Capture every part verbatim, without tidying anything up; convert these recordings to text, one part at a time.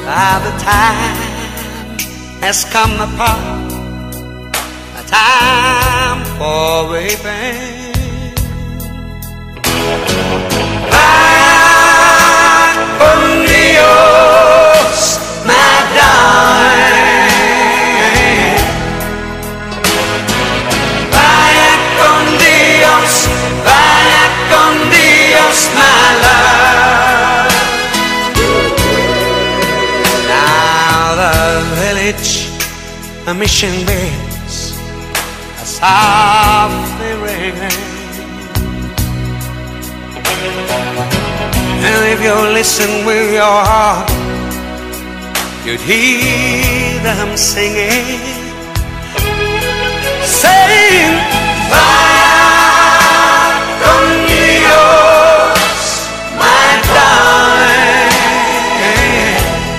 Ah, the time has come upon, a time for weeping. Vaya con Dios, my darling. Vaya con Dios, vaya con Dios, my love. Now the village mission bells are softly ringing. And if you listen with your heart, you'd hear them singing, saying, Vaya con Dios, my darling.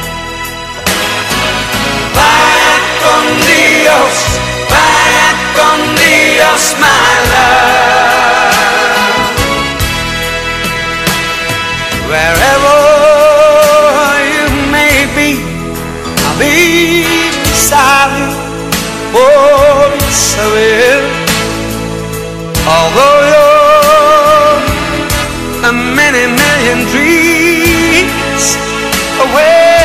Vaya con Dios, vaya con Dios, my love. Wherever you may be, I'll be beside you. Oh, yes, I will. Although you're a many million dreams away,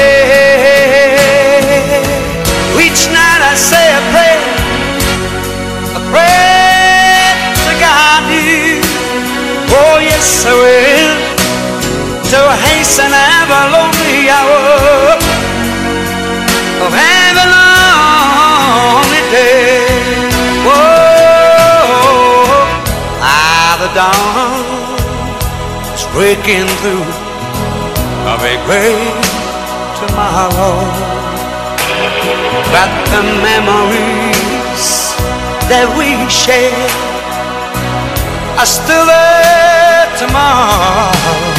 each night I say a prayer, a prayer to guide you. Oh, yes, I will. To hasten ever lonely hour of every lonely day. Whoa, ah, the dawn is breaking through of a great tomorrow. But the memories that we share are still there tomorrow.